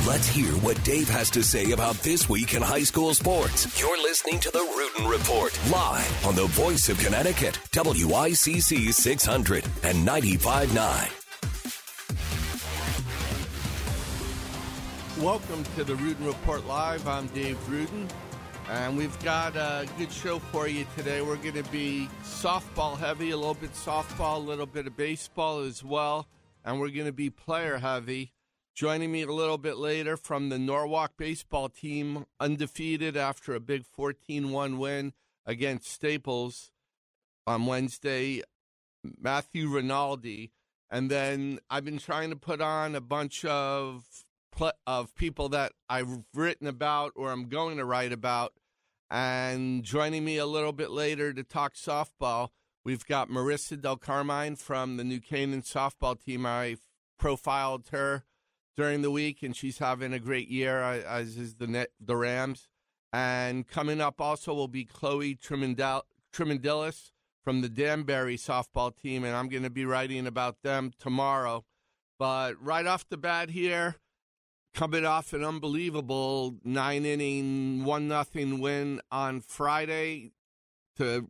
Let's hear what Dave has to say about this week in high school sports. You're listening to the Rudin Report, live on the voice of Connecticut, WICC 600 and 95.9. Welcome to the Rudin Report Live. I'm Dave Rudin, and we've got a good show for you today. We're going to be softball heavy, a little bit softball, a little bit of baseball as well, and we're going to be player heavy. Joining me a little bit later from the Norwalk baseball team, undefeated after a big 14-1 win against Staples on Wednesday, Matthew Rinaldi. And then I've been trying to put on a bunch of people that I've written about or I'm going to write about. And joining me a little bit later to talk softball, we've got Marissa Del Carmine from the New Canaan softball team. I profiled her during the week, and she's having a great year, as is the Rams. And coming up also will be Chloe Tremendillis from the Danbury softball team, and I'm going to be writing about them tomorrow. But right off the bat here, coming off an unbelievable 9-inning, 1-0 win on Friday to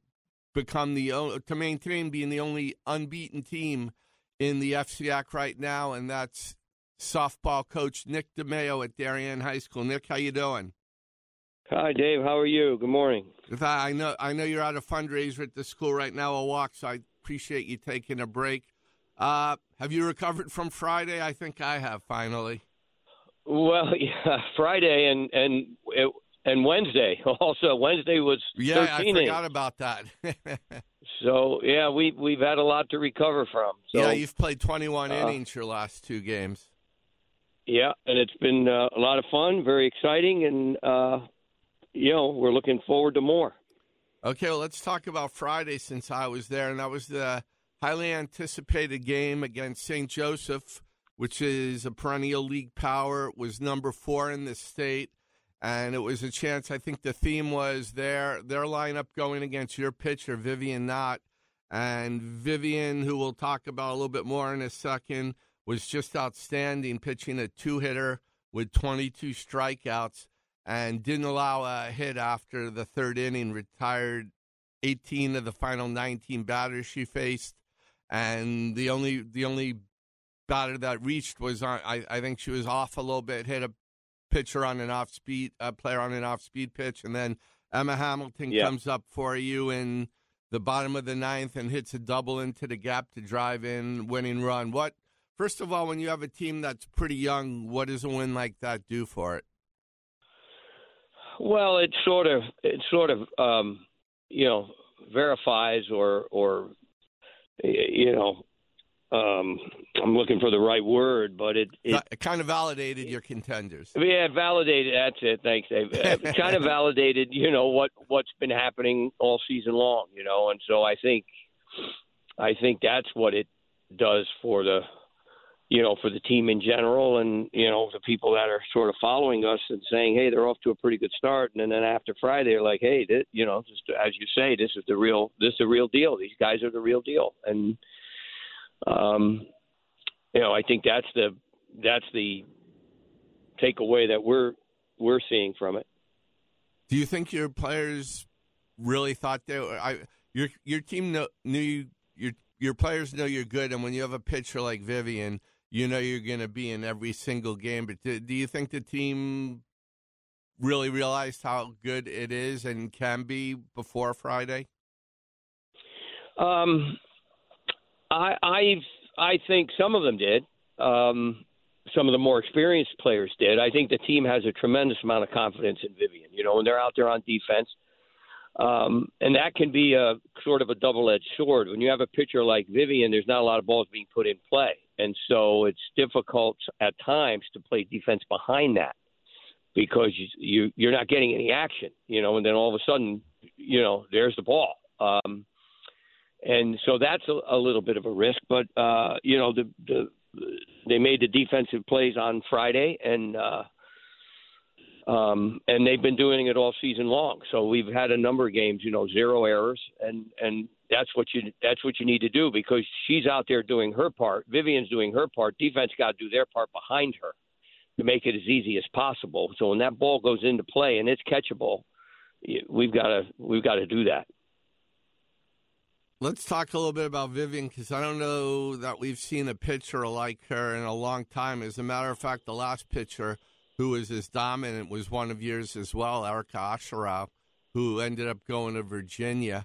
maintain being the only unbeaten team in the FCIAC right now, and that's softball coach Nick DeMeo at Darien High School. Nick, how you doing? Hi, Dave. How are you? Good morning. I know you're at a fundraiser at the school right now, a walk, so I appreciate you taking a break. Have you recovered from Friday? I think I have, finally. Well, yeah, Friday and Wednesday. Also, Wednesday was 13 I forgot about that. So, yeah, we've had a lot to recover from. So, yeah, you've played 21 innings your last two games. Yeah, and it's been a lot of fun, very exciting, and, we're looking forward to more. Okay, well, let's talk about Friday since I was there, and that was the highly anticipated game against St. Joseph, which is a perennial league power. It was number 4 in the state, and it was a chance. I think the theme was their lineup going against your pitcher, Vivian Knott, and Vivian, who we'll talk about a little bit more in a second, was just outstanding, pitching a 2-hitter with 22 strikeouts and didn't allow a hit after the third inning, retired 18 of the final 19 batters she faced. And the only batter that reached was, I think she was off a little bit, hit a player on an off-speed pitch. And then Emma Hamilton comes up for you in the bottom of the ninth and hits a double into the gap to drive in winning run. First of all, when you have a team that's pretty young, what does a win like that do for it? Well, it sort of verifies or I'm looking for the right word, but it kind of validated your contenders. Yeah, validated. That's it. Thanks, Dave. It kind of validated, what's been happening all season long, and so I think that's what it does for the team in general, and the people that are sort of following us and saying, hey, they're off to a pretty good start, and then after Friday, they're like, hey, just as you say, this is the real deal. These guys are the real deal, and I think that's the takeaway that we're seeing from it. Do you think your players really thought your team knew your players know you're good, and when you have a pitcher like Vivian, you're going to be in every single game. But do you think the team really realized how good it is and can be before Friday? I think some of them did. Some of the more experienced players did. I think the team has a tremendous amount of confidence in Vivian, when they're out there on defense. And that can be a sort of a double-edged sword. When you have a pitcher like Vivian, there's not a lot of balls being put in play. And so it's difficult at times to play defense behind that because you're not getting any action, and then all of a sudden, there's the ball. And so that's a little bit of a risk. But, they made the defensive plays on Friday, and they've been doing it all season long. So we've had a number of games, 0 errors, and that's what you need to do because she's out there doing her part. Vivian's doing her part. Defense got to do their part behind her. to make it as easy as possible. So when that ball goes into play and it's catchable, we've got to do that. Let's talk a little bit about Vivian, because I don't know that we've seen a pitcher like her in a long time. As a matter of fact, the last pitcher who was as dominant was one of yours as well, Erica Asherow, who ended up going to Virginia.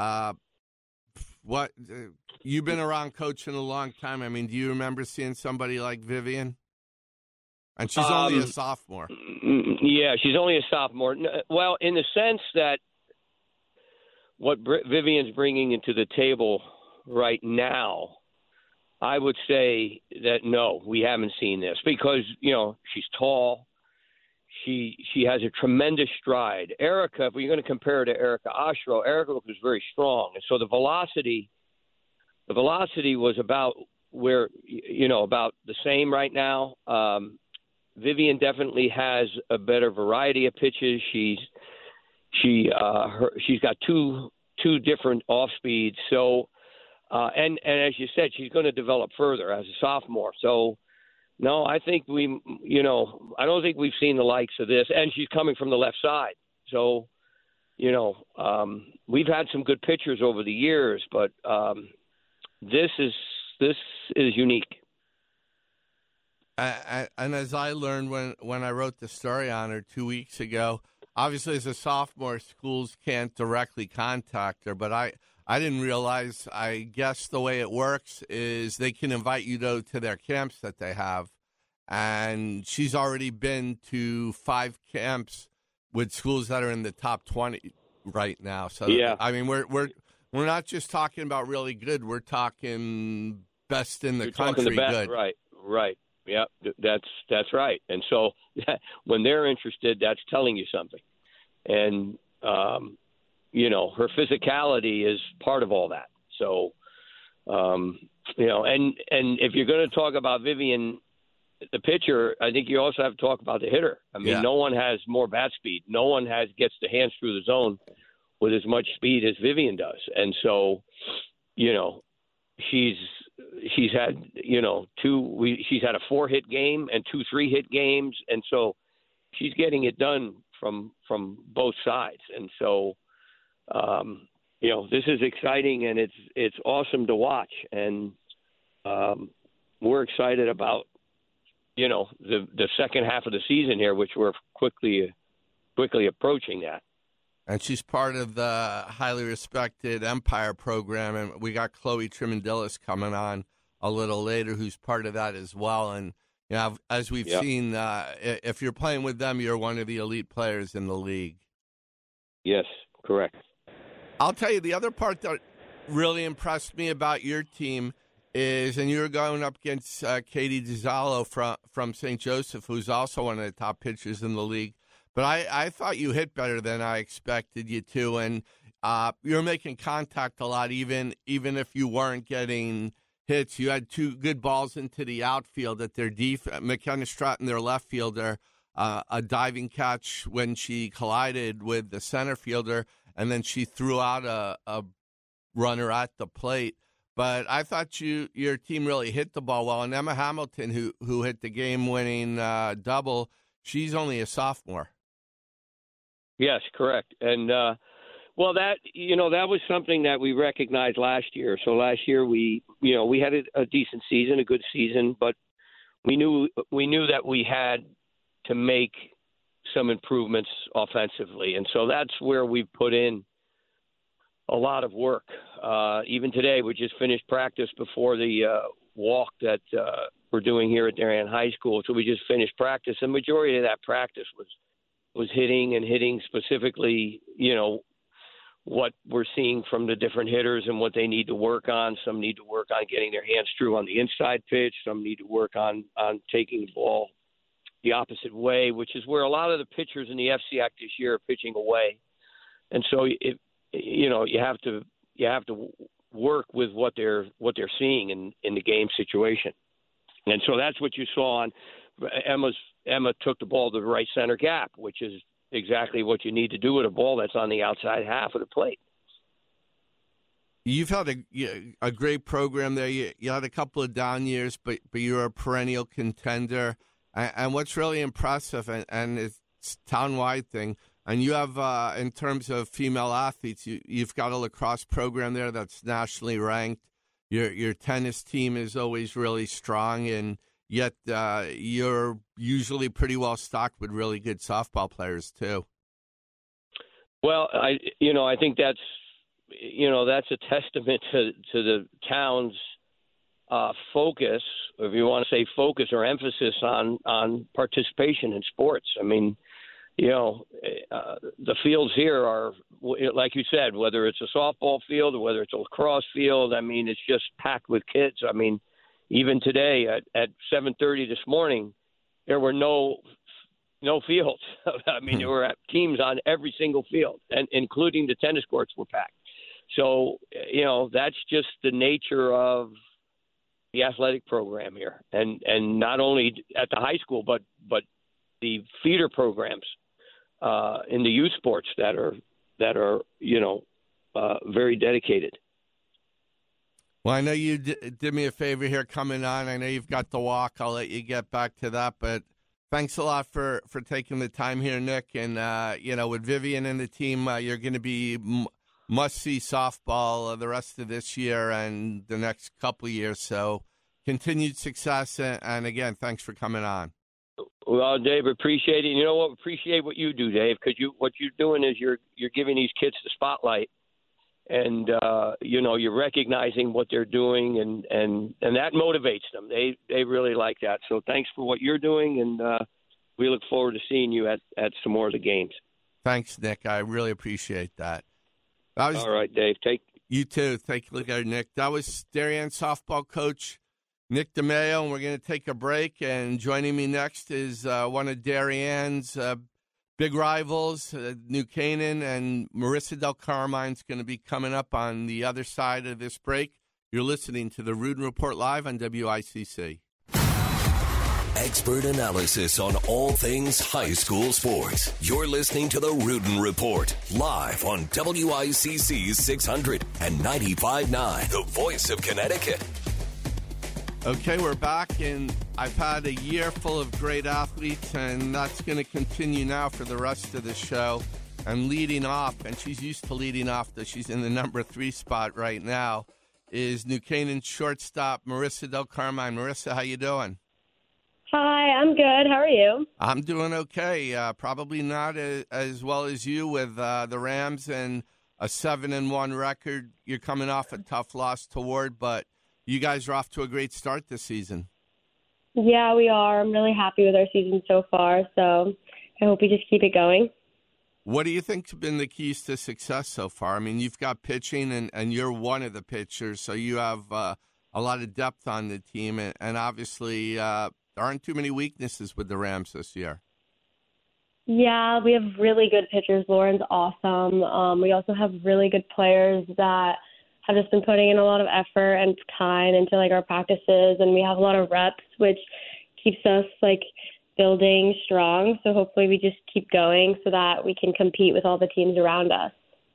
You've been around coaching a long time. I mean, do you remember seeing somebody like Vivian? And she's only a sophomore. Yeah, she's only a sophomore. Well, in the sense that what Vivian's bringing into the table right now, I would say that no, we haven't seen this because, she's tall. She has a tremendous stride. Erica, if we're going to compare her to Erica Asherow, Erica was very strong. And so the velocity was about about the same right now. Vivian definitely has a better variety of pitches. She's got two different off speeds. So, and as you said, she's going to develop further as a sophomore. So, no, I think I don't think we've seen the likes of this. And she's coming from the left side. So, we've had some good pitchers over the years, but this is unique. And as I learned when I wrote the story on her 2 weeks ago, obviously as a sophomore, schools can't directly contact her, but I didn't realize, I guess the way it works is they can invite you to their camps that they have. And she's already been to 5 camps with schools that are in the top 20 right now. So, yeah. I mean, we're not just talking about really good. We're talking best in the country. The best, good. Right. Yeah, that's right. And so when they're interested, that's telling you something. And, her physicality is part of all that. So, and if you're going to talk about Vivian, the pitcher, I think you also have to talk about the hitter. I mean, No one has more bat speed. No one gets the hands through the zone with as much speed as Vivian does. And so, she's had, she's had a 4-hit game and 2 3-hit games. And so she's getting it done from both sides. And so, this is exciting and it's awesome to watch. And we're excited about, the second half of the season here, which we're quickly approaching that. And she's part of the highly respected Empire program. And we got Chloe Trimondillis coming on a little later, who's part of that as well. And, as we've seen, if you're playing with them, you're one of the elite players in the league. Yes, correct. I'll tell you, the other part that really impressed me about your team is, and you were going up against Katie DiZallo from St. Joseph, who's also one of the top pitchers in the league. But I thought you hit better than I expected you to, and you're making contact a lot, even if you weren't getting hits. You had 2 good balls into the outfield at their McKenna Stratton, their left fielder, a diving catch when she collided with the center fielder, and then she threw out a runner at the plate. But I thought your team really hit the ball well. And Emma Hamilton, who hit the game-winning double, she's only a sophomore. Yes, correct. And, that was something that we recognized last year. So last year we had a decent season, a good season, but we knew that we had to make some improvements offensively. And so that's where we put in a lot of work. Even today, we just finished practice before the walk that we're doing here at Darien High School. So we just finished practice. The majority of that practice was hitting specifically, what we're seeing from the different hitters and what they need to work on. Some need to work on getting their hands through on the inside pitch. Some need to work on taking the ball the opposite way, which is where a lot of the pitchers in the FCIAC this year are pitching away. And so you have to work with what they're seeing in the game situation. And so that's what you saw on Emma took the ball to the right center gap, which is exactly what you need to do with a ball that's on the outside half of the plate. You've had a great program there. You had a couple of down years, but you're a perennial contender. And what's really impressive, and it's a town-wide thing, and you have, in terms of female athletes, you've got a lacrosse program there that's nationally ranked. Your tennis team is always really strong, and yet you're usually pretty well stocked with really good softball players too. Well, I think that's a testament to the town's focus, if you want to say focus or emphasis on participation in sports. I mean, the fields here are, like you said, whether it's a softball field or whether it's a lacrosse field, I mean, it's just packed with kids. I mean, even today at 7:30 this morning, there were no fields. I mean, there were teams on every single field, and including the tennis courts were packed. So, that's just the nature of the athletic program here, and not only at the high school, but the feeder programs in the youth sports that are very dedicated. Well, I know you did me a favor here coming on. I know you've got the walk. I'll let you get back to that, but thanks a lot for taking the time here, Nick. And with Vivian and the team, you're going to be must-see softball the rest of this year and the next couple of years. So continued success, and again, thanks for coming on. Well, Dave, appreciate it. You know what? Appreciate what you do, Dave, because what you're doing is you're giving these kids the spotlight, and you're recognizing what they're doing, and that motivates them. They really like that. So thanks for what you're doing, and we look forward to seeing you at some more of the games. Thanks, Nick. I really appreciate that. All right, Dave. You too. Take a look at it, Nick. That was Darien softball coach Nick DeMayo, and we're going to take a break. And joining me next is one of Darien's big rivals, New Canaan, and Marissa Del Carmine's going to be coming up on the other side of this break. You're listening to the Rudin Report live on WICC. Expert analysis on all things high school sports. You're listening to the Rudin Report live on WICC 600 and 95.9, the voice of Connecticut. Okay, we're back, and I've had a year full of great athletes, and that's going to continue now for the rest of the show. And leading off, and she's used to leading off, though she's in the number 3 spot right now, is New Canaan shortstop Marissa Del Carmine. Marissa, how you doing? Hi, I'm good. How are you? I'm doing okay. Probably not as well as you with the Rams and a 7-1 record. You're coming off a tough loss to Ward, but you guys are off to a great start this season. Yeah, we are. I'm really happy with our season so far, so I hope we just keep it going. What do you think have been the keys to success so far? I mean, you've got pitching, and you're one of the pitchers, so you have a lot of depth on the team, and obviously there aren't too many weaknesses with the Rams this year. Yeah, we have really good pitchers. Lauren's awesome. We also have really good players that have just been putting in a lot of effort and time into our practices, and we have a lot of reps, which keeps us building strong. So hopefully we just keep going so that we can compete with all the teams around us.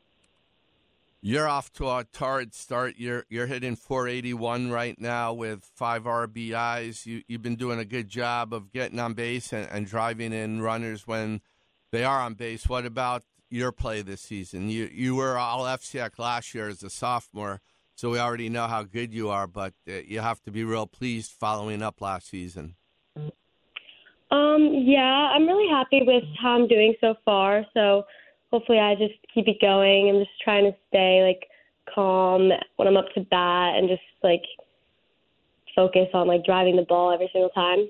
You're off to a torrid start. You're hitting .481 right now with 5 RBIs. You've been doing a good job of getting on base and driving in runners when they are on base. What about your play this season? You were all FCX last year as a sophomore, so we already know how good you are, but you have to be real pleased following up last season. Yeah, I'm really happy with how I'm doing so far, so hopefully I just keep it going. I'm just trying to stay calm when I'm up to bat and just focus on driving the ball every single time.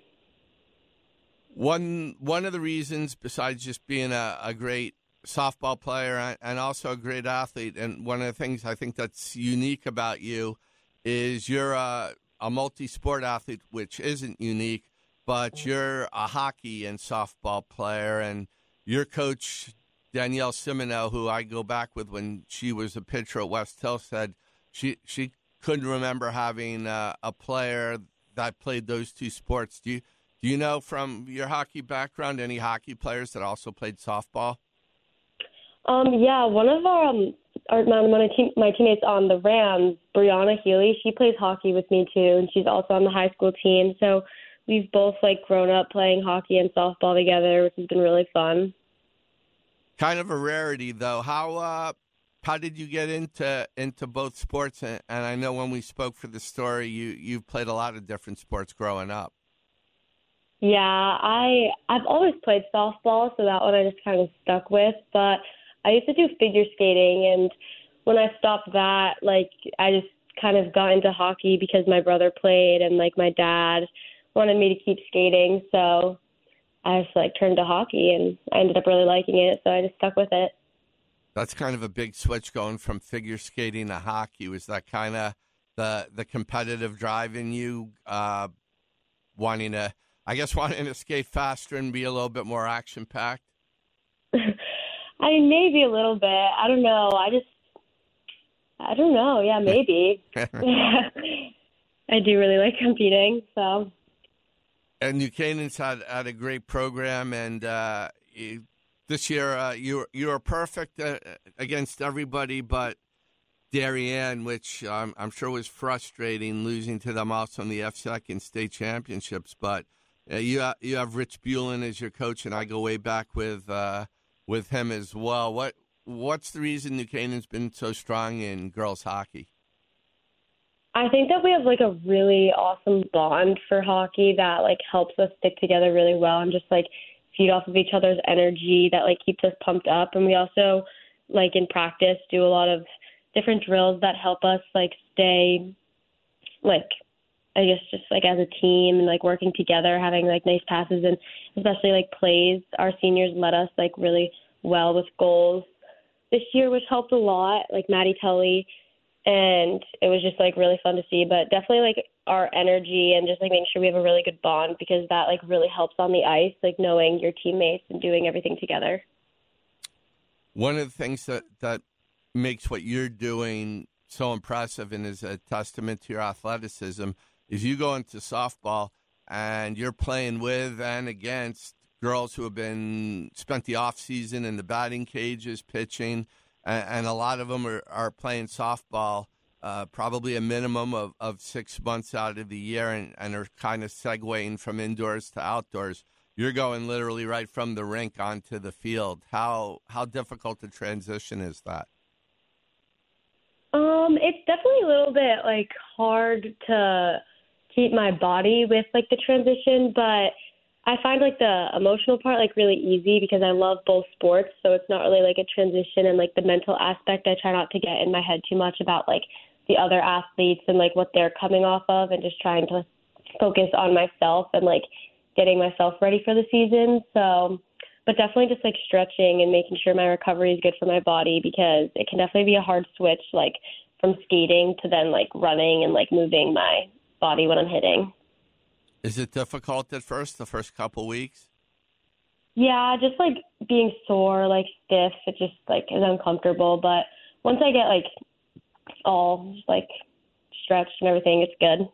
One of the reasons, besides just being a great softball player and also a great athlete, and one of the things I think that's unique about you is you're a multi-sport athlete, which isn't unique, but you're a hockey and softball player, and your coach Danielle Simoneau, who I go back with when she was a pitcher at West Hill, said she couldn't remember having a player that played those two sports. Do you know from your hockey background any hockey players that also played softball? Yeah, one of my teammates on the Rams, Brianna Healy, she plays hockey with me too, and she's also on the high school team. So we've both like grown up playing hockey and softball together, which has been really fun. Kind of a rarity, though. How did you get into both sports? And I know when we spoke for the story, you've played a lot of different sports growing up. Yeah, I've always played softball, so that one I just kind of stuck with. But I used to do figure skating, and when I stopped that, like I just kind of got into hockey because my brother played, and like my dad wanted me to keep skating, so I just like turned to hockey, and I ended up really liking it, so I just stuck with it. That's kind of a big switch going from figure skating to hockey. Was that kind of the competitive drive in you, wanting to skate faster and be a little bit more action packed? I mean, maybe a little bit. I don't know. I don't know. Yeah, maybe. I do really like competing, so. And New Canaan's had a great program, and this year you were perfect against everybody but Darien, which I'm sure was frustrating, losing to them also in the F2 state championships. But you have Rich Bulin as your coach, and I go way back with him as well. What's the reason New Canaan's been so strong in girls hockey? I think that we have like a really awesome bond for hockey that like helps us stick together really well and just like feed off of each other's energy that like keeps us pumped up. And we also like in practice do a lot of different drills that help us like stay like, I guess just like as a team and like working together, having like nice passes and especially like plays. Our seniors led us like really well with goals this year, which helped a lot, like Maddie Tully. And it was just like really fun to see, but definitely like our energy and just like making sure we have a really good bond because that like really helps on the ice, like knowing your teammates and doing everything together. One of the things that makes what you're doing so impressive and is a testament to your athleticism is you go into softball and you're playing with and against girls who have spent the off season in the batting cages, pitching. And a lot of them are playing softball probably a minimum of 6 months out of the year and are kind of segueing from indoors to outdoors. You're going literally right from the rink onto the field. How difficult a transition is that? It's definitely a little bit like hard to keep my body with like the transition, but I find like the emotional part like really easy because I love both sports, so it's not really like a transition. And like the mental aspect, I try not to get in my head too much about like the other athletes and like what they're coming off of, and just trying to focus on myself and like getting myself ready for the season. So, but definitely just like stretching and making sure my recovery is good for my body because it can definitely be a hard switch like from skating to then like running and like moving my body when I'm hitting. Is it difficult at first, the first couple weeks? Yeah, just like being sore, like stiff, it just like is uncomfortable. But once I get like all like stretched and everything, it's good.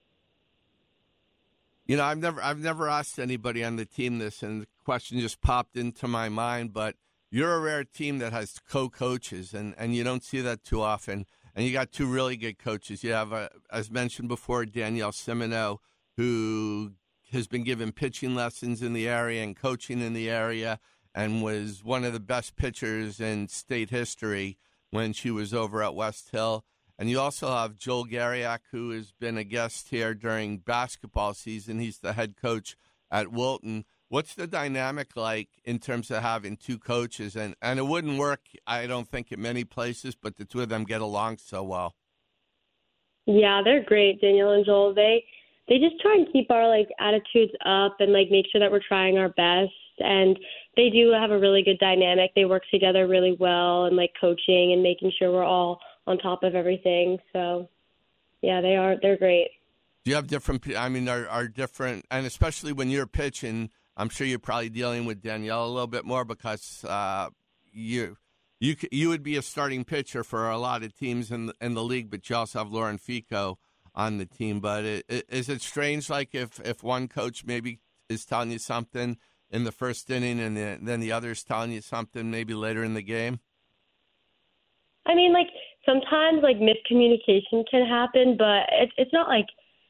You know, I've never asked anybody on the team this, and the question just popped into my mind. But you're a rare team that has co-coaches, and you don't see that too often. And you got two really good coaches. You have, as mentioned before, Danielle Simoneau, who has been given pitching lessons in the area and coaching in the area and was one of the best pitchers in state history when she was over at West Hill. And you also have Joel Gariak, who has been a guest here during basketball season. He's the head coach at Wilton. What's the dynamic like in terms of having two coaches? And it wouldn't work, I don't think, in many places, but the two of them get along so well. Yeah, they're great, Danielle and Joel. They just try and keep our like attitudes up and like make sure that we're trying our best. And they do have a really good dynamic. They work together really well and like coaching and making sure we're all on top of everything. So yeah, they're great. Do you have different, are different, and especially when you're pitching, I'm sure you're probably dealing with Danielle a little bit more because you would be a starting pitcher for a lot of teams in the league, but you also have Lauren Fico on the team. But is it strange, like if one coach maybe is telling you something in the first inning and then the other's telling you something maybe later in the game? I mean, like sometimes like miscommunication can happen, but it's not like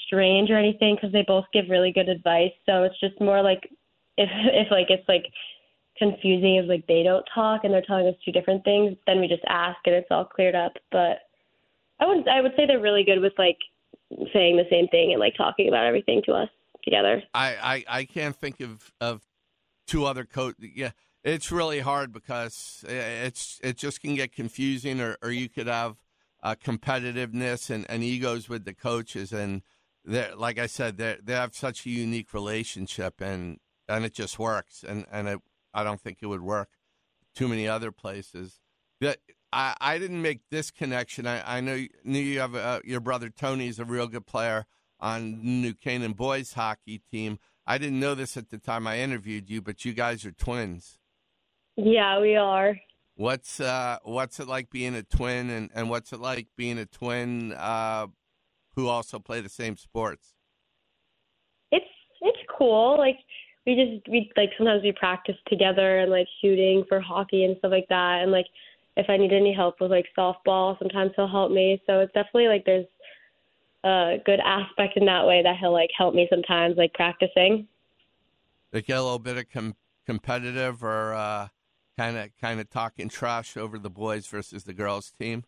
strange or anything because they both give really good advice. So it's just more like if like it's like confusing if like they don't talk and they're telling us two different things, then we just ask and it's all cleared up. But I would say they're really good with like saying the same thing and like talking about everything to us together. I can't think of two other coaches. Yeah, it's really hard because it just can get confusing, or you could have competitiveness and egos with the coaches, and like I said, they have such a unique relationship, and it just works, and I don't think it would work too many other places. I didn't make this connection. I knew you have your brother Tony's a real good player on New Canaan boys hockey team. I didn't know this at the time I interviewed you, but you guys are twins. Yeah, we are. What's it like being a twin, and what's it like being a twin who also play the same sports? It's cool. Like we like sometimes we practice together and like shooting for hockey and stuff like that. And like if I need any help with like softball, sometimes he'll help me. So it's definitely like there's a good aspect in that way that he'll like help me sometimes, like practicing. They get a little bit of competitive or kind of talking trash over the boys versus the girls team.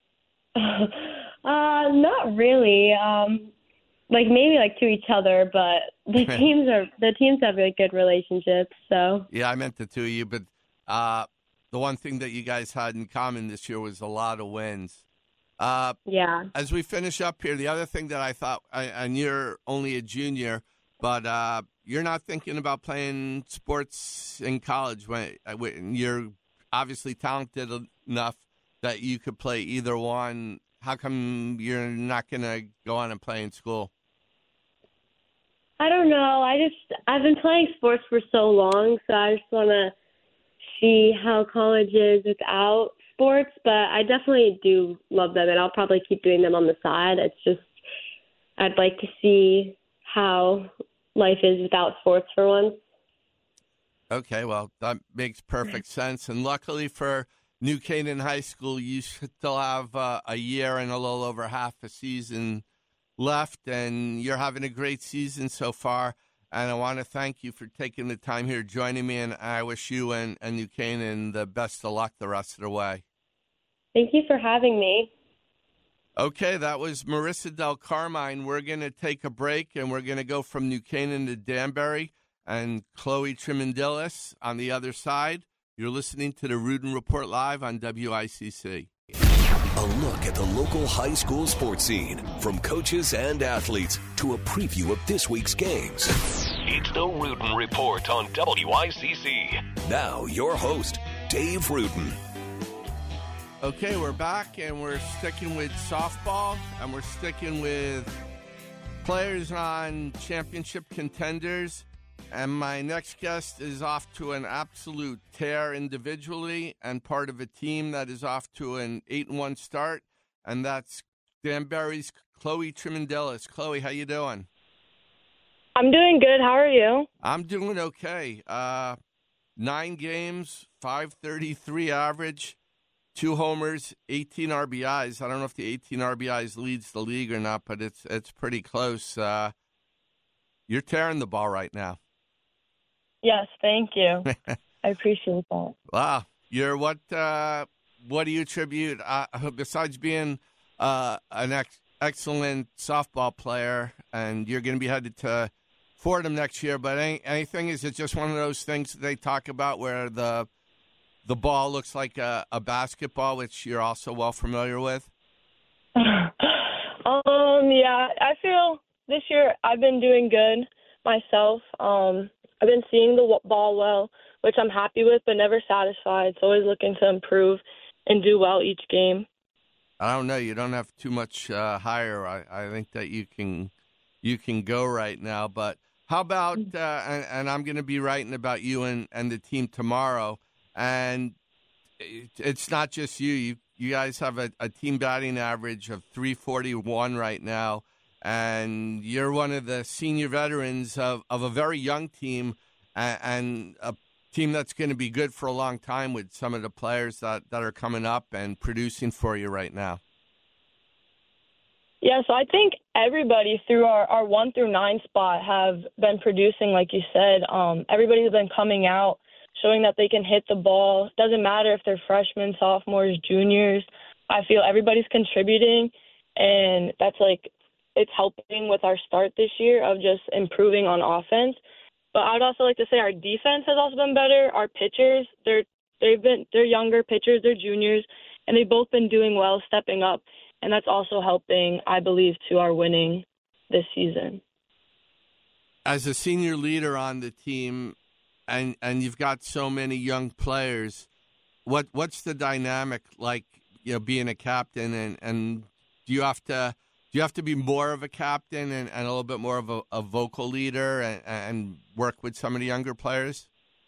Not really. Like maybe like to each other, but the teams have really good relationships. So yeah, I meant the two of you, but the one thing that you guys had in common this year was a lot of wins. Yeah. As we finish up here, the other thing that I thought, and you're only a junior, but you're not thinking about playing sports in college when you're obviously talented enough that you could play either one. How come you're not going to go on and play in school? I don't know. I've been playing sports for so long, so I just want to see how college is without sports, but I definitely do love them, and I'll probably keep doing them on the side. It's just I'd like to see how life is without sports for once. Okay, well, that makes perfect sense, and luckily for New Canaan High School, you still have a year and a little over half a season left, and you're having a great season so far. And I want to thank you for taking the time here, joining me, and I wish you and New Canaan the best of luck the rest of the way. Thank you for having me. Okay, that was Marissa Del Carmine. We're going to take a break, and we're going to go from New Canaan to Danbury, and Chloe Tremendillis on the other side. You're listening to the Rudin Report live on WICC. A look at the local high school sports scene, from coaches and athletes to a preview of this week's games. It's the Rudin Report on WICC. Now, your host, Dave Rudin. Okay, we're back, and we're sticking with softball, and we're sticking with players on championship contenders. And my next guest is off to an absolute tear individually and part of a team that is off to an 8-1 start, and that's Danbury's Chloe Tremendillis. Chloe, how you doing? I'm doing good. How are you? I'm doing okay. 9 games, 533 average, 2 homers, 18 RBIs. I don't know if the 18 RBIs leads the league or not, but it's pretty close. You're tearing the ball right now. Yes, thank you. I appreciate that. Wow, you're what do you attribute besides being an excellent softball player, and you're going to be headed to Fordham next year? But anything, is it just one of those things that they talk about where the ball looks like a basketball, which you're also well familiar with? Yeah, I feel this year I've been doing good myself. I've been seeing the ball well, which I'm happy with, but never satisfied. So always looking to improve and do well each game. I don't know. You don't have too much higher. I think that you can go right now. But how about and I'm going to be writing about you and the team tomorrow. And it's not just you. You guys have a team batting average of .341 right now. And you're one of the senior veterans of a very young team and a team that's going to be good for a long time with some of the players that are coming up and producing for you right now. Yeah, so I think everybody through our 1 through 9 spot have been producing, like you said. Everybody's been coming out, showing that they can hit the ball. Doesn't matter if they're freshmen, sophomores, juniors. I feel everybody's contributing, and that's it's helping with our start this year of just improving on offense. But I would also like to say our defense has also been better. Our pitchers, they're younger pitchers, they're juniors, and they've both been doing well, stepping up. And that's also helping, I believe, to our winning this season. As a senior leader on the team, and you've got so many young players, what's the dynamic like? Being a captain, and do you have to be more of a captain and a little bit more of a vocal leader and work with some of the younger players?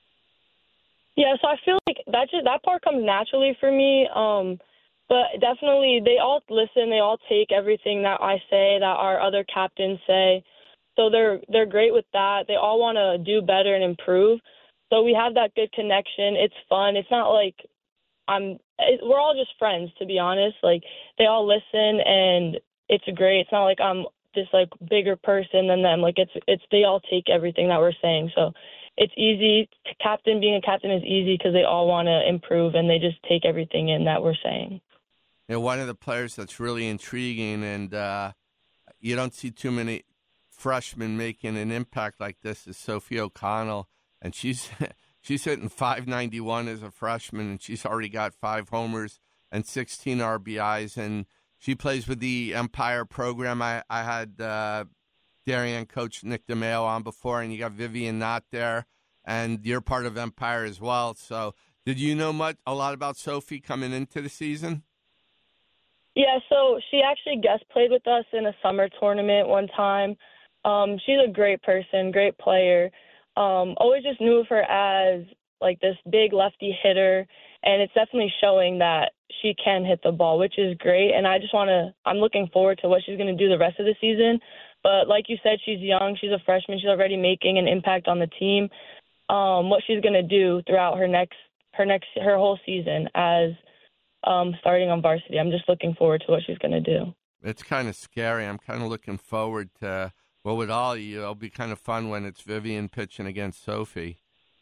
Yeah, so I feel like that part comes naturally for me. But definitely, they all listen. They all take everything that I say, that our other captains say. So they're great with that. They all want to do better and improve. So we have that good connection. It's fun. It's not like we're all just friends, to be honest. Like, they all listen, and it's great. It's not like I'm this bigger person than them. Like, it's they all take everything that we're saying. So it's easy. Being a captain is easy because they all want to improve, and they just take everything in that we're saying. One of the players that's really intriguing, and you don't see too many freshmen making an impact like this, is Sophie O'Connell, and she's hitting .591 as a freshman, and she's already got 5 homers and 16 RBIs, and she plays with the Empire program. I had Darien coach Nick DeMeo on before, and you got Vivian Knott there, and you're part of Empire as well. So did you know a lot about Sophie coming into the season? Yeah, so she actually guest played with us in a summer tournament one time. She's a great person, great player. Always just knew of her as this big lefty hitter, and it's definitely showing that she can hit the ball, which is great. And I'm looking forward to what she's going to do the rest of the season. But like you said, she's young. She's a freshman. She's already making an impact on the team. What she's going to do throughout her whole season as starting on varsity. I'm just looking forward to what she's going to do. It's kind of scary. I'm kind of looking forward to, with all of you, it'll be kind of fun when it's Vivian pitching against Sophie.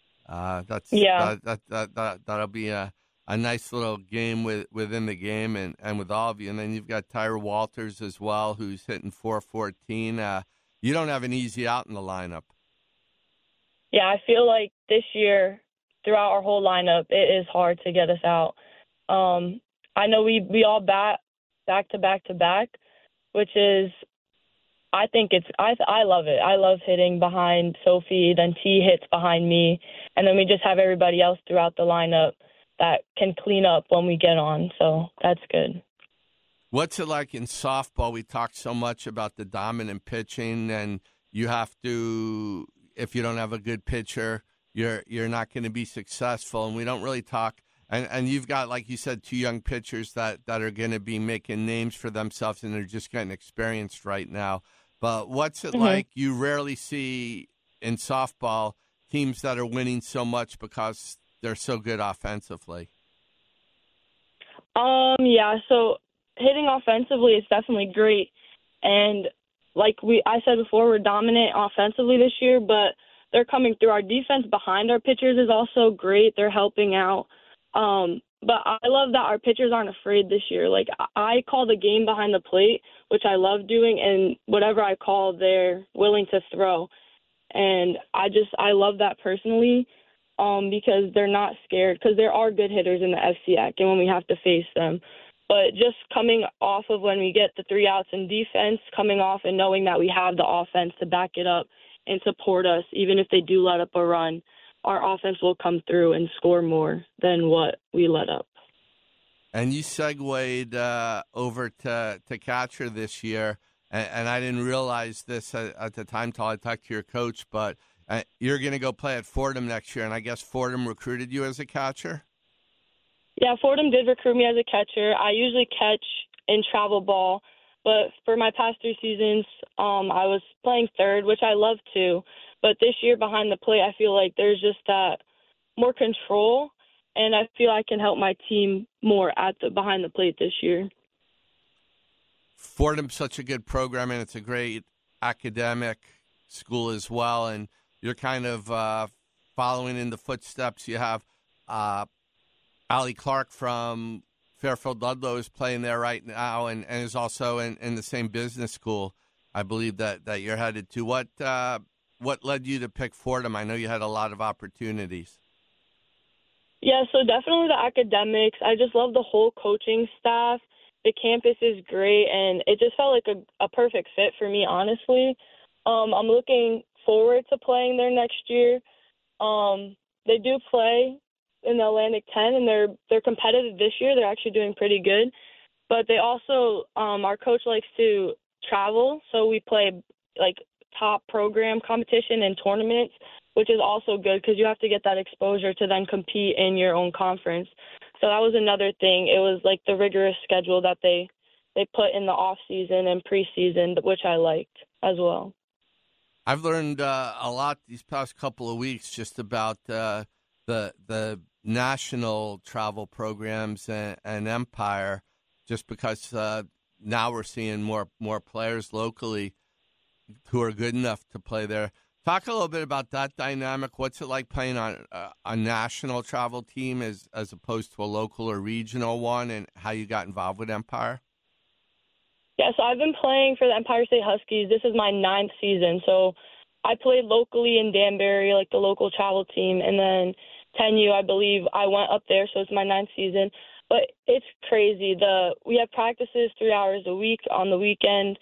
That'll be a nice little game within the game and with all of you. And then you've got Tyra Walters as well, who's hitting .414. You don't have an easy out in the lineup. Yeah, I feel like this year, throughout our whole lineup, it is hard to get us out. I know we all bat back to back to back, which is, I love it. I love hitting behind Sophie, then T hits behind me, and then we just have everybody else throughout the lineup that can clean up when we get on, so that's good. What's it like in softball? We talk so much about the dominant pitching, and you have to, if you don't have a good pitcher, you're not going to be successful, and we don't really talk. And you've got, like you said, 2 young pitchers that are going to be making names for themselves, and they're just getting experienced right now. But what's it like? You rarely see in softball teams that are winning so much because they're so good offensively. Yeah, so hitting offensively is definitely great. And like I said before, we're dominant offensively this year, but they're coming through. Our defense behind our pitchers is also great. They're helping out. But I love that our pitchers aren't afraid this year. Like, I call the game behind the plate, which I love doing, and whatever I call, they're willing to throw. And I love that personally, because they're not scared, because there are good hitters in the FCAC and when we have to face them. But just coming off of when we get the 3 outs in defense, coming off and knowing that we have the offense to back it up and support us, even if they do let up a run, our offense will come through and score more than what we let up. And you segued over to catcher this year, and I didn't realize this at the time till I talked to your coach, but you're going to go play at Fordham next year, and I guess Fordham recruited you as a catcher? Yeah, Fordham did recruit me as a catcher. I usually catch in travel ball, but for my past 3 seasons, I was playing third, which I love too. But this year behind the plate, I feel like there's just that more control, and I feel I can help my team more behind the plate this year. Fordham's such a good program, and it's a great academic school as well. And you're kind of following in the footsteps. You have Allie Clark from Fairfield Ludlow is playing there right now, and is also in the same business school, I believe, that you're headed to. What led you to pick Fordham? I know you had a lot of opportunities. Yeah, so definitely the academics. I just love the whole coaching staff. The campus is great, and it just felt like a perfect fit for me, honestly. I'm looking forward to playing there next year. They do play in the Atlantic 10, and they're competitive this year. They're actually doing pretty good. But they also, our coach likes to travel, so we play like top program competition and tournaments, which is also good because you have to get that exposure to then compete in your own conference. So that was another thing. It was like the rigorous schedule that they put in the off season and preseason, which I liked as well. I've learned a lot these past couple of weeks just about the national travel programs and Empire, just because now we're seeing more players locally who are good enough to play there. Talk a little bit about that dynamic. What's it like playing on a national travel team as opposed to a local or regional one, and how you got involved with Empire? Yeah, so I've been playing for the Empire State Huskies. This is my 9th season. So I played locally in Danbury, like the local travel team, and then 10U, I believe, I went up there, so it's my 9th season. But it's crazy. We have practices 3 hours a week on the weekend.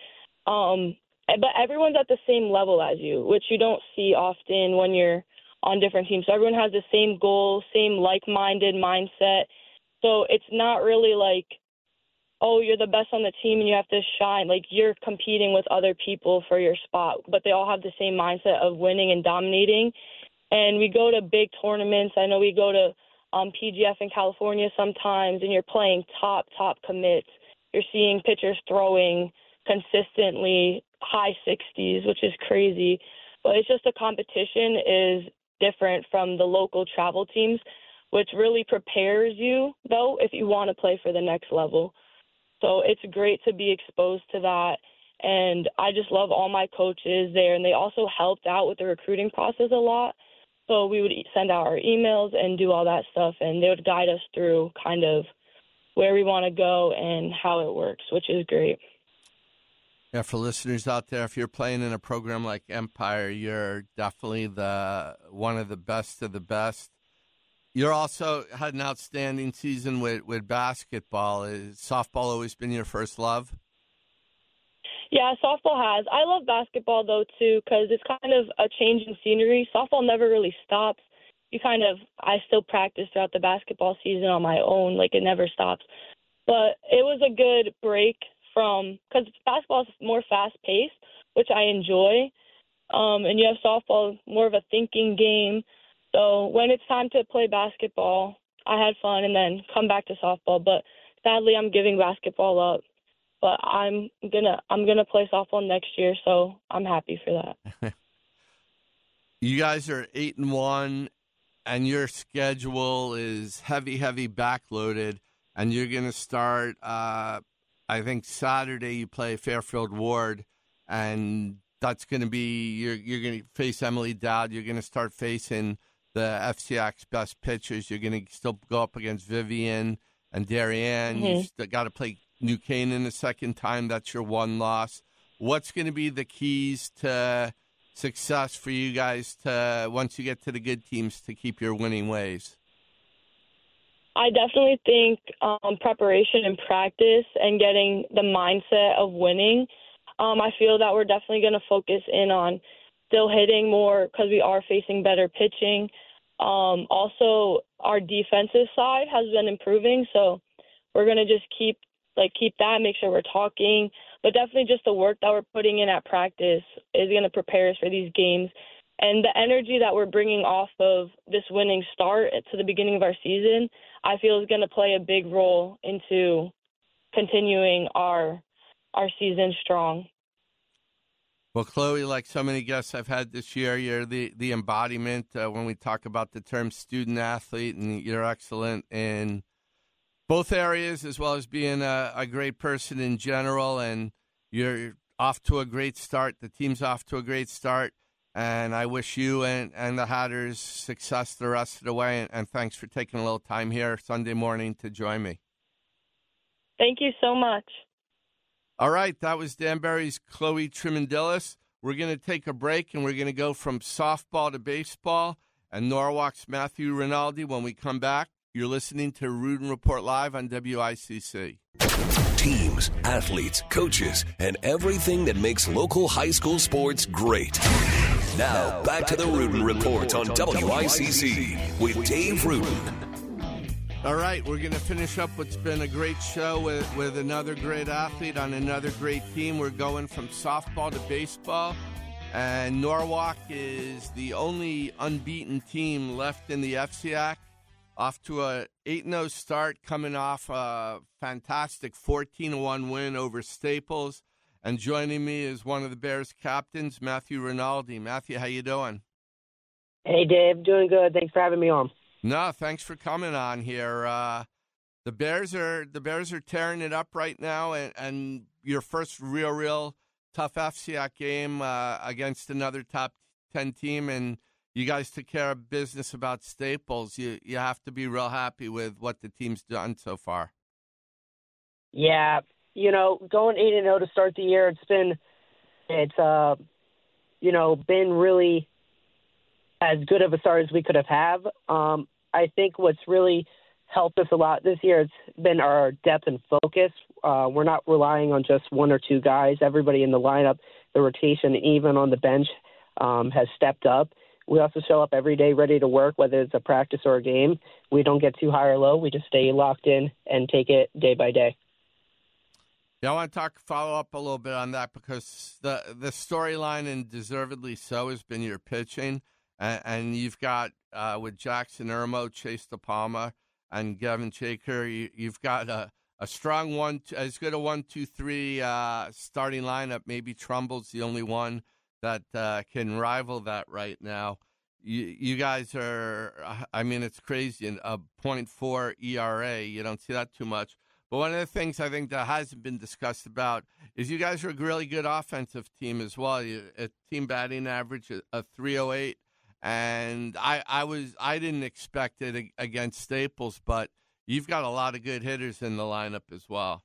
But everyone's at the same level as you, which you don't see often when you're on different teams. So everyone has the same goal, same like-minded mindset. So it's not really like, oh, you're the best on the team and you have to shine. Like, you're competing with other people for your spot, but they all have the same mindset of winning and dominating. And we go to big tournaments. I know we go to PGF in California sometimes, and you're playing top commits. You're seeing pitchers throwing consistently high 60s, which is crazy. But it's just the competition is different from the local travel teams, which really prepares you, though, if you want to play for the next level. So it's great to be exposed to that. And I just love all my coaches there. And they also helped out with the recruiting process a lot. So we would send out our emails and do all that stuff, and they would guide us through kind of where we want to go and how it works, which is great. Yeah, for listeners out there, if you're playing in a program like Empire, you're definitely one of the best of the best. You're also had an outstanding season with basketball. Has softball always been your first love? Yeah, softball has. I love basketball, though, too, because it's kind of a change in scenery. Softball never really stops. I still practice throughout the basketball season on my own. Like, it never stops. But it was a good break because basketball is more fast-paced, which I enjoy. And you have softball, more of a thinking game. So when it's time to play basketball, I had fun and then come back to softball. But sadly, I'm giving basketball up. But I'm gonna play softball next year, so I'm happy for that. You guys are 8-1, and your schedule is heavy backloaded, and you're gonna start. I think Saturday you play Fairfield Ward, and that's gonna be you're gonna face Emily Dowd. You're gonna start facing the FCX best pitchers. You're gonna still go up against Vivian and Darien. Mm-hmm. You still got to play New Canaan the second time. That's your one loss. What's going to be the keys to success for you guys to, once you get to the good teams, to keep your winning ways? I definitely think preparation and practice and getting the mindset of winning. I feel that we're definitely going to focus in on still hitting more because we are facing better pitching. Also, our defensive side has been improving, so we're going to just keep that, make sure we're talking. But definitely just the work that we're putting in at practice is going to prepare us for these games. And the energy that we're bringing off of this winning start to the beginning of our season, I feel is going to play a big role into continuing our season strong. Well, Chloe, like so many guests I've had this year, you're the embodiment when we talk about the term student athlete, and you're excellent in both areas, as well as being a great person in general. And you're off to a great start. The team's off to a great start. And I wish you and the Hatters success the rest of the way. And thanks for taking a little time here Sunday morning to join me. Thank you so much. All right, that was Danbury's Chloe Tremendillis. We're going to take a break, and we're going to go from softball to baseball and Norwalk's Matthew Rinaldi. When we come back, you're listening to Rudin Report Live on WICC. Teams, athletes, coaches, and everything that makes local high school sports great. Now, back to the Rudin Report on WICC with Dave Rudin. All right, we're going to finish up what's been a great show with another great athlete on another great team. We're going from softball to baseball, and Norwalk is the only unbeaten team left in the FCIAC. Off to a 8-0 start, coming off a fantastic 14-1 win over Staples. And joining me is one of the Bears' captains, Matthew Rinaldi. Matthew, how you doing? Hey, Dave. Doing good. Thanks for having me on. No, thanks for coming on here. The Bears are tearing it up right now, and your first real tough FCIAC game against another top 10 team, and you guys took care of business about Staples. You have to be real happy with what the team's done so far. Yeah, going 8-0 to start the year, it's been really as good of a start as we could have. I think what's really helped us a lot this year has been our depth and focus. We're not relying on just one or two guys. Everybody in the lineup, the rotation, even on the bench, has stepped up. We also show up every day ready to work, whether it's a practice or a game. We don't get too high or low. We just stay locked in and take it day by day. Yeah, I want to follow up a little bit on that because the storyline, and deservedly so, has been your pitching. And you've got, with Jackson Irmo, Chase DePalma, and Gavin Shaker, you've got a strong one, as good a 1-2-3 starting lineup. Maybe Trumbull's the only one that can rival that right now. You guys are, it's crazy, a 0.4 ERA. You don't see that too much. But one of the things I think that hasn't been discussed about is you guys are a really good offensive team as well. A team batting average of 308. And I didn't expect it against Staples, but you've got a lot of good hitters in the lineup as well.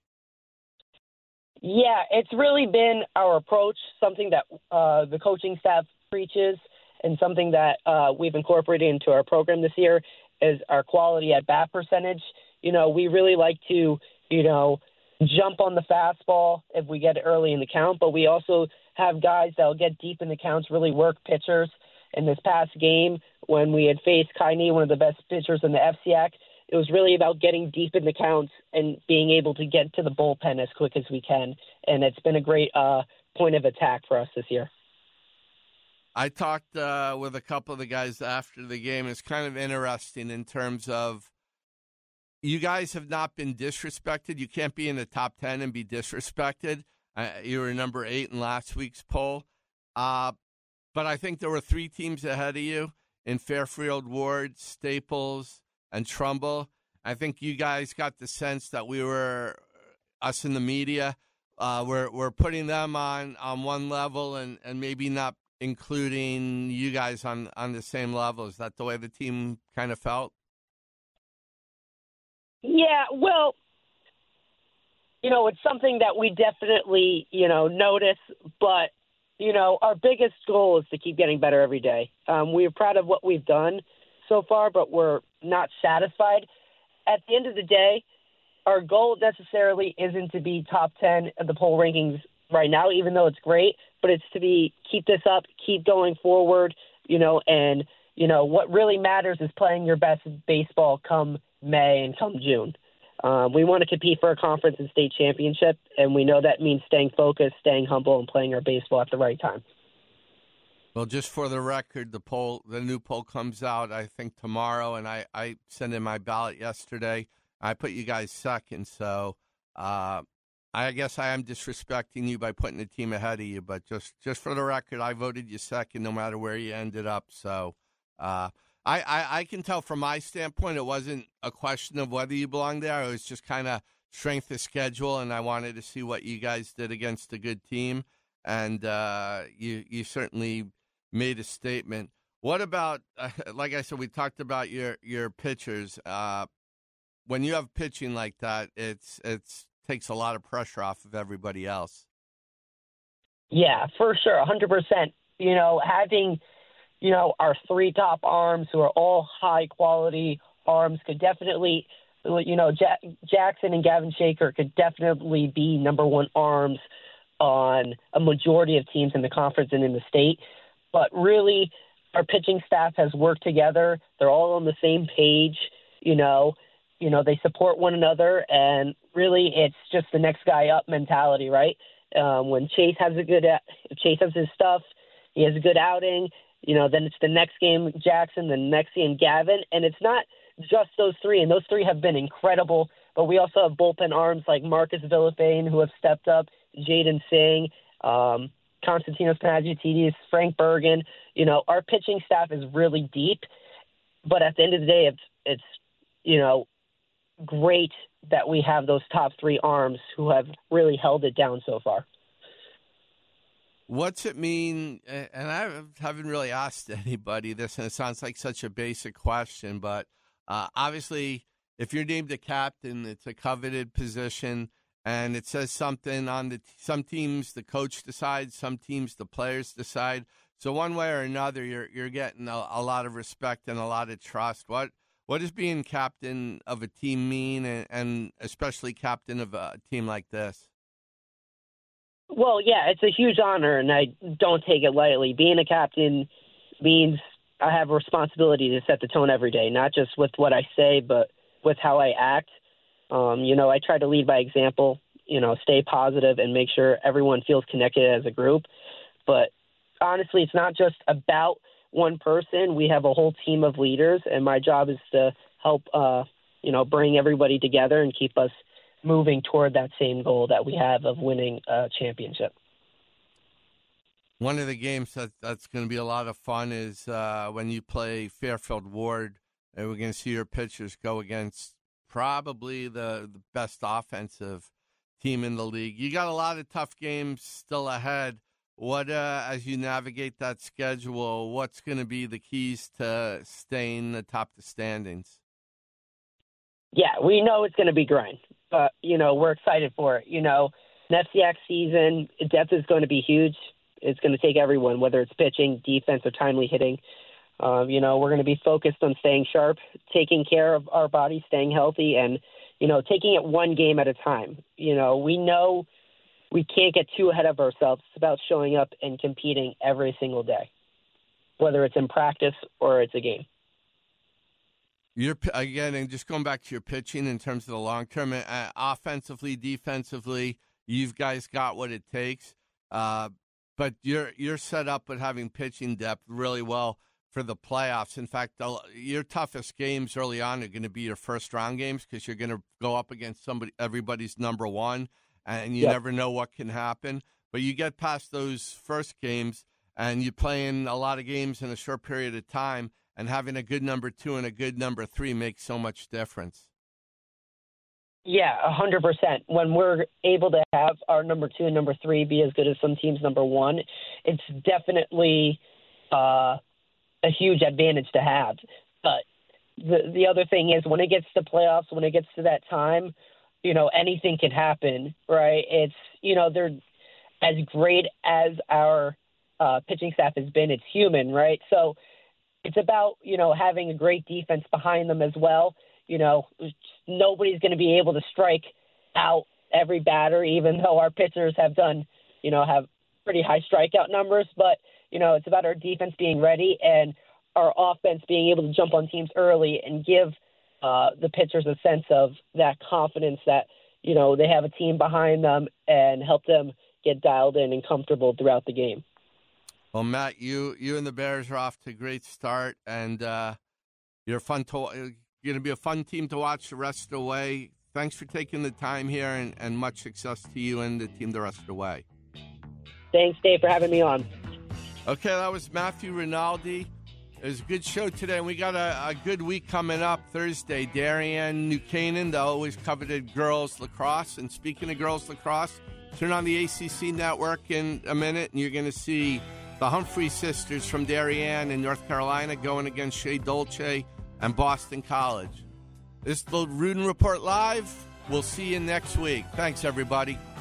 Yeah, it's really been our approach, something that the coaching staff preaches, and something that we've incorporated into our program this year is our quality at bat percentage. We really like to, jump on the fastball if we get it early in the count, but we also have guys that will get deep in the counts, really work pitchers. In this past game, when we had faced Kaini, one of the best pitchers in the FCIAC, it was really about getting deep in the counts and being able to get to the bullpen as quick as we can. And it's been a great point of attack for us this year. I talked with a couple of the guys after the game. It's kind of interesting in terms of you guys have not been disrespected. You can't be in the top 10 and be disrespected. You were number 8 in last week's poll. But I think there were 3 teams ahead of you in Fairfield Ward, Staples, and Trumbull. I think you guys got the sense that us in the media, we're putting them on one level and maybe not including you guys on the same level. Is that the way the team kind of felt? Yeah, well, it's something that we definitely, notice, but our biggest goal is to keep getting better every day. We're proud of what we've done so far, but we're not satisfied. At the end of the day, our goal necessarily isn't to be top 10 of the poll rankings right now, even though it's great, but it's to keep this up, keep going forward, and, what really matters is playing your best baseball come May and come June. We want to compete for a conference and state championship, and we know that means staying focused, staying humble, and playing our baseball at the right time. Well, just for the record, the new poll comes out, I think, tomorrow, and I sent in my ballot yesterday. I put you guys second, so I guess I am disrespecting you by putting the team ahead of you, but just for the record, I voted you second no matter where you ended up. So, all I can tell from my standpoint, it wasn't a question of whether you belong there. It was just kind of strength of schedule, and I wanted to see what you guys did against a good team. And you certainly made a statement. What about, like I said, we talked about your pitchers. When you have pitching like that, it's takes a lot of pressure off of everybody else. Yeah, for sure, 100%. Having our three top arms who are all high-quality arms could definitely, Jackson and Gavin Shaker could definitely be number one arms on a majority of teams in the conference and in the state. But really, our pitching staff has worked together. They're all on the same page. They support one another, and really it's just the next guy up mentality, right? When Chase has his stuff, he has a good outing, then it's the next game Jackson, the next game Gavin, and it's not just those three, and those three have been incredible, but we also have bullpen arms like Marcus Villafane who have stepped up, Jaden Singh, Konstantinos Panagiotis, Frank Bergen. Our pitching staff is really deep, but at the end of the day, it's great that we have those top three arms who have really held it down so far. What's it mean? And I haven't really asked anybody this, and it sounds like such a basic question, but obviously if you're named a captain, it's a coveted position, and it says something on some teams the coach decides, some teams the players decide. So one way or another, you're getting a lot of respect and a lot of trust. What does being captain of a team mean, and especially captain of a team like this? Well, yeah, it's a huge honor, and I don't take it lightly. Being a captain means I have a responsibility to set the tone every day, not just with what I say, but with how I act. I try to lead by example, stay positive and make sure everyone feels connected as a group. But honestly, it's not just about one person. We have a whole team of leaders, and my job is to help, bring everybody together and keep us moving toward that same goal that we have of winning a championship. One of the games that's going to be a lot of fun is when you play Fairfield Ward, and we're going to see your pitchers go against probably the best offensive team in the league. You got a lot of tough games still ahead. What, as you navigate that schedule, what's going to be the keys to staying atop the standings? Yeah, we know it's going to be grind, but, we're excited for it. FCX season, depth is going to be huge. It's going to take everyone, whether it's pitching, defense, or timely hitting. We're going to be focused on staying sharp, taking care of our bodies, staying healthy, and, taking it one game at a time. We know we can't get too ahead of ourselves. It's about showing up and competing every single day, whether it's in practice or it's a game. Again, and just going back to your pitching in terms of the long term, offensively, defensively, you guys got what it takes. But you're set up with having pitching depth really well for the playoffs. In fact, your toughest games early on are going to be your first round games because you're going to go up against everybody's number one, and you never know what can happen. But you get past those first games, and you play in a lot of games in a short period of time, and having a good number two and a good number three makes so much difference. Yeah, 100%. When we're able to have our number two and number three be as good as some teams' number one, it's definitely a huge advantage to have. But the other thing is when it gets to playoffs, when it gets to that time, anything can happen, right? It's, they're as great as our pitching staff has been. It's human, right? So it's about, having a great defense behind them as well. Nobody's going to be able to strike out every batter, even though our pitchers have have pretty high strikeout numbers. But, it's about our defense being ready and our offense being able to jump on teams early and give the pitchers a sense of that confidence that, they have a team behind them and help them get dialed in and comfortable throughout the game. Well, Matt, you and the Bears are off to a great start, and you're going to be a fun team to watch the rest of the way. Thanks for taking the time here, and much success to you and the team the rest of the way. Thanks, Dave, for having me on. Okay, that was Matthew Rinaldi, It was a good show today, and we got a good week coming up Thursday. Darien New Canaan, the always coveted girls lacrosse. And speaking of girls lacrosse, turn on the ACC network in a minute, and you're going to see the Humphrey sisters from Darien in North Carolina going against Shea Dolce and Boston College. This is the Rudin Report Live. We'll see you next week. Thanks, everybody.